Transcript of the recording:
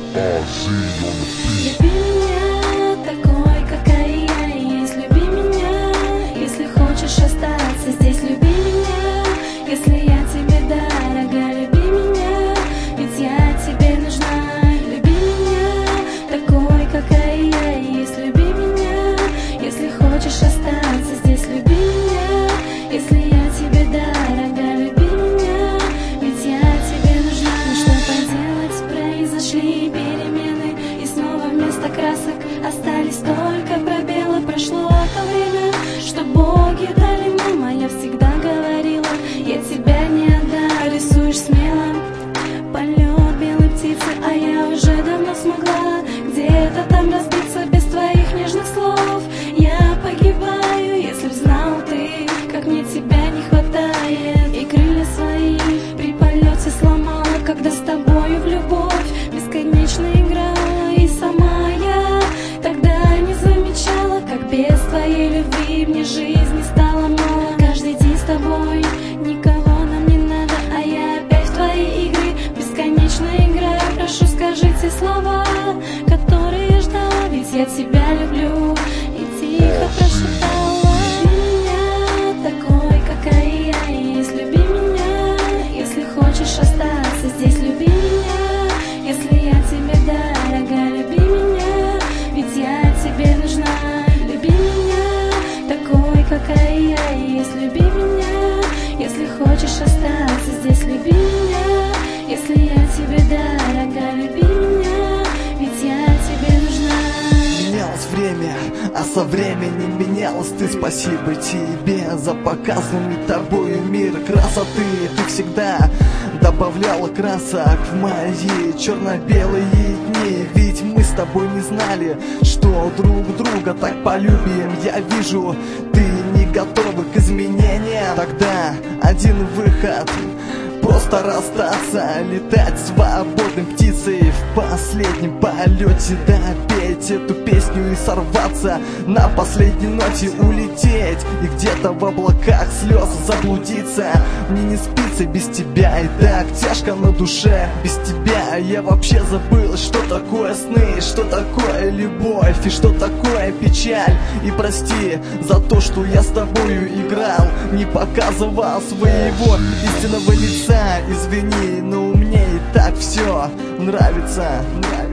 Люби меня такой, какая я есть. Люби меня, если хочешь остаться здесь. Люби меня, если я тебе дорога. Люби меня, ведь я тебе нужна. Люби меня такой, какая я есть. Люби меня, если хочешь остаться здесь. Люби меня, если я тебе дорога. Люби меня, ведь я тебе нужна. Ну что поделать, произошли перемены, и снова вместо красок остались только пробелы. Прошло то время, что боги дали нам, а я всегда говорила, я тебя не отдам. Рисуешь смело полет белой птицы, а я уже давно смогла где-то там разбиться без твоих нежных слов. Я погибаю, если б знал ты, как мне тебя не хватает. И крылья свои при полете сломала, когда с тобою в любовь бесконечно играла. И сама я тогда не замечала, как без твоей любви мне жизнь не стала мало. Каждый день с тобой, никого нам не надо, а я опять в твои игры бесконечно играю. Прошу, скажи те слова, которые я ждала, ведь я тебя люблю. И тихо прошептала: люби меня такой, какая я есть. Люби меня, если хочешь остаться здесь. Люби меня, если я тебе дорога. Люби меня, ведь я тебе нужна. Люби меня такой, какая я есть. Люби меня, если хочешь остаться здесь. Люби меня, если я тебе дорога. Люби меня, ведь я тебе нужна. Менялось время, а со временем менялась ты. Спасибо тебе за показанный тобою мир красоты. Ты всегда добавляла красок в мои черно-белые дни. Ведь мы с тобой не знали, что друг друга так полюбим. Я вижу, ты не готова к изменениям. Тогда один выход — просто расстаться, летать свободной птицей в последнем полете, допеть эту песню и сорваться на последней ноте, улететь и где-то в облаках слез заблудиться. Мне не спится без тебя, и так тяжко на душе. Без тебя я вообще забыл, что такое сны, что такое любовь и что такое печаль. И прости за то, что я с тобою играл, не показывал своего истинного лица. Извини, но мне и так все нравится.